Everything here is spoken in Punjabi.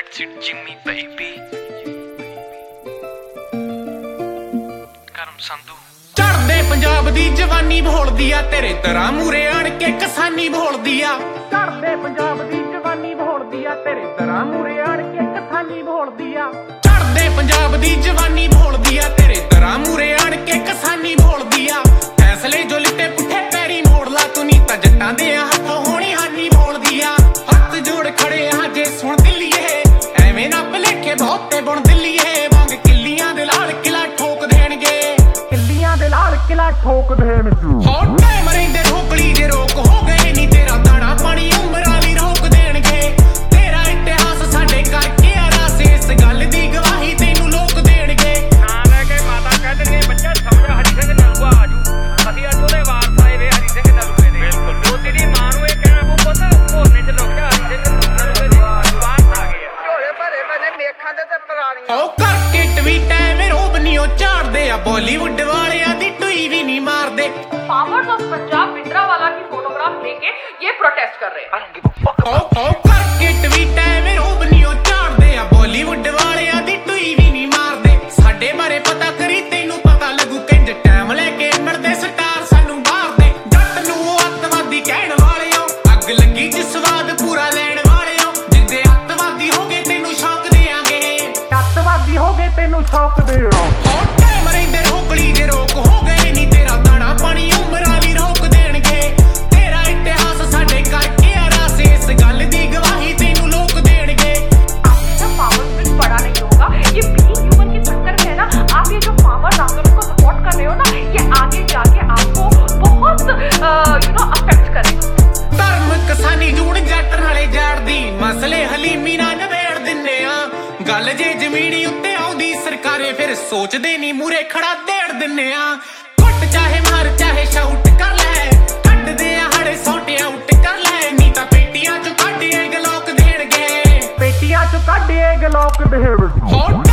Acid Jimmy baby ਕਰਮ ਸੰਧੂ ਚੜਦੇ ਪੰਜਾਬ ਦੀ ਜਵਾਨੀ ਬੋਲਦੀ ਆ ਤੇਰੇ ਤਰ੍ਹਾਂ ਮੂਰੇ ਆਣ ਕੇ ਕਿਸਾਨੀ ਬੋਲਦੀ ਆ ਚੜਦੇ ਪੰਜਾਬ ਦੀ ਜਵਾਨੀ ਬੋਲਦੀ ਆ ਤੇਰੇ ਤਰ੍ਹਾਂ ਮੂਰੇ ਆਣ ਕੇ ਕਿਸਾਨੀ ਬੋਲਦੀ ਆ ਚੜਦੇ ਪੰਜਾਬ ਦੀ ਜਵਾਨੀ ਬੋਲਦੀ ਆ ਤੇਰੇ ਤਰ੍ਹਾਂ ਮੂਰੇ ਆਣ ਕੇ ਕਿਸਾਨੀ ਬੋਲਦੀ ਆ ਫੈਸਲੇ ਜੋ ਲਿੱਤੇ ਪੁੱਠੇ ਪੈਰੀ ਮੋੜ ਲਾ ਤੂੰ ਨੀ ਤਾਂ ਜੱਟਾਂ ਦੇ ਹੱਥੋਂ ਹੋਣੀ ਹਾਨੀ ਬੋਲਦੀ ਆ ਹੱਥ ਜੋੜ ਖੜੇ ਆ ਜੇ ਸੁਣ ਦਿੱਲੀਏ ਐਵੇਂ ਨਾ ਭਲੇਖੇ ਬਹੁਤੇ ਬੁਣ ਦਿੱਲੀਏ ਵਾਂਗ ਕਿੱਲੀਆਂ ਦੇ ਲਾਲ ਕਿਲਾ ਠੋਕ ਦੇਣਗੇ ਕਿੱਲੀਆਂ ਦੇ ਲਾਲ ਕਿਲਾ ਠੋਕ ਦੇਣਗੇ ਹੌਟ ਟਾਈਮ ਰਹਿੰਦੇ ਠੋਕਲੀ ਜੇ ਰੋਕ ਹੋ ਗਏ ਨੀ ਤੇਰਾ ਦਾਣਾ ਪਾਣੀ ਉਮਰਾਂ ਲਈ ਰੋਕ ਦੇਣਗੇ ਤੇਰਾ ਇਤਿਹਾਸ ਸਾਡੇ ਕਰਕੇ ਆ ਰਾਸ ਇਸ ਗੱਲ ਦੀ ਗਵਾਹੀ ਤੈਨੂੰ ਲੋਕ ਦੇਣਗੇ ਨਾ ਲੈ ਕੇ ਮਾਤਾ ਕਹਿ ਦਿੰਦੇ ਬੱਚਾ ਸਮਝ ਹਰੀ ਸਿੰਘ ਨਲੂਆ ਆਜੂ ਅਸੀਂ ਅੱਜ ਉਹਦੇ ਵਾਰਸ ਆਏ ਵੇ ਹਰੀ ਸਿੰਘ ਨਲੂਏ ਦੇ ਬਿਲਕੁਲ ਜੋ ਤੇਰੀ ਮਾਂ ਨੂੰ ਇਹ ਕਹਿਣਾ ਉਹ ਪੁੱਤ ਭੋਰਨੇ ਚ ਲੋਕਿਆ ਹਰੀ ਸਿੰਘ ਨਲੂਏ ਦੇ ਵਾਰਸ ਆ ਗਏ ਝੋਲੇ ਭਰੇ ਮੈਨੇ ਮੇਖਾਂ ਦੇ ਤੇ ਪੁਰਾਣੀਆਂ ਉਹ ਕਰਕੇ ਟਵੀਟ ਐਵੇਂ ਰੋਬ ਨੀ ਉਹ ਝਾੜਦੇ ਆ ਬਾਲੀਵੁੱਡ ਵਾਲਿਆਂ ਦੀ ਟੂਈ ਵੀ ਨਹੀਂ ਮਾਰਦੇ फार्मर्स ऑफ पंजाब भिंडरावाला की फोटोग्राफ लेके ये प्रोटेस्ट कर रहे हैं। ਉਹ ਕਰਕੇ ਟਵੀਟ ਐਵੇਂ ਰੋਬ ਨੀ ਉਹ ਝਾੜਦੇ ਆ ਬਾਲੀਵੁੱਡ ਵਾਲਿਆਂ ਦੀ ਟੂਈ ਵੀ ਨਹੀਂ ਮਾਰਦੇ ਸਾਡੇ ਬਾਰੇ ਪਤਾ ਕਰੀ ਤੈਨੂੰ ਪਤਾ ਲੱਗੂ ਕਿੰਜ ਟਾਈਮ ਲੈ ਕੇ ਮਿਲਦੇ ਸਟਾਰ ਸਾਨੂੰ ਬਾਹਰ ਦੇ ਜੱਟ ਨੂੰ ਉਹ ਅੱਤਵਾਦੀ ਕਹਿਣ ਵਾਲਿਓ ਅੱਗ ਲੱਗੀ ਜਿਸ ਸਵਾਦ ਪੂਰਾ ਲੈਣ ਵਾਲਿਓ ਜਿੱਦੇ ਅੱਤਵਾਦੀ ਹੋ ਗਏ ਤੈਨੂੰ ਸ਼ੌਕ ਦੇਾਂਗੇ ਅੱਤਵਾਦੀ ਹੋ ਗਏ ਤੈਨੂੰ ਸ਼ੌਕ ਦੇਾਂਗੇ ਹੌਟ ਟਾਈਮ ਰਹਿੰਦੇ ਰੋਕਲੀ ਜੇ ਰੋਕ ਹੋ ਗਏ ਨੀ ਤੇਰਾ ਦਾਣਾ ਪਾਣੀ ਉਮਰਾਂ ਲਈ ਰੋਕ ਦੇਣਗੇ ਤੇਰਾ ਇਤਿਹਾਸ ਸਾਡੇ ਕਰਕੇ ਆ ਰਾਸ ਇਸ ਗੱਲ ਦੀ ਗਵਾਹੀ ਤੈਨੂੰ ਲੋਕ ਦੇਣਗੇ आपने फार्मर्स बिल पढ़ा नहीं होगा ये बीइंग ह्यूमन के चक्कर में है ना आप ये जो फार्मर्स आंदोलन को सपोर्ट कर रहे हो ना ये आगे जाके आपको बहुत अफेक्ट करेगा ਧਰਮ ਕਿਸਾਨੀ ਜੂੜ ਜੱਟ ਨਾਲੇ ਜਾੜਦੀ ਮਸਲੇ ਹਲੀਮੀ ਨਾਲ ਨਵੇੜ ਦਿੰਨੇ ਆ ਗੱਲ ਜੇ ਜ਼ਮੀਨੀ ਉੱਤੇ ਆਉਂਦੀ ਸਰਕਾਰੇ ਫਿਰ ਸੋਚਦੇ ਨਹੀਂ ਮੂਰੇ ਖੜਾ ਦੇੜ ਦਿੰਨੇ ਆ ਘੁੱਟ ਚਾਹੇ ਮਾਰ ਚਾਹੇ ਸ਼ਾਊਟ ਕਰ ਲੈ ਕੱਢਦੇ ਆ ਹੜੇ ਸੌਟੇ ਆਊਟ ਕਰ ਲੈ ਨਹੀਂ ਤਾਂ ਪੇਟੀਆਂ ਚੋਂ ਕੱਢੇ ਗਲੋਕ ਦੇਣਗੇ ਪੇਟੀਆਂ ਚੋਂ ਕੱਢੇ ਗਲੋਕ ਦੇਣਗੇ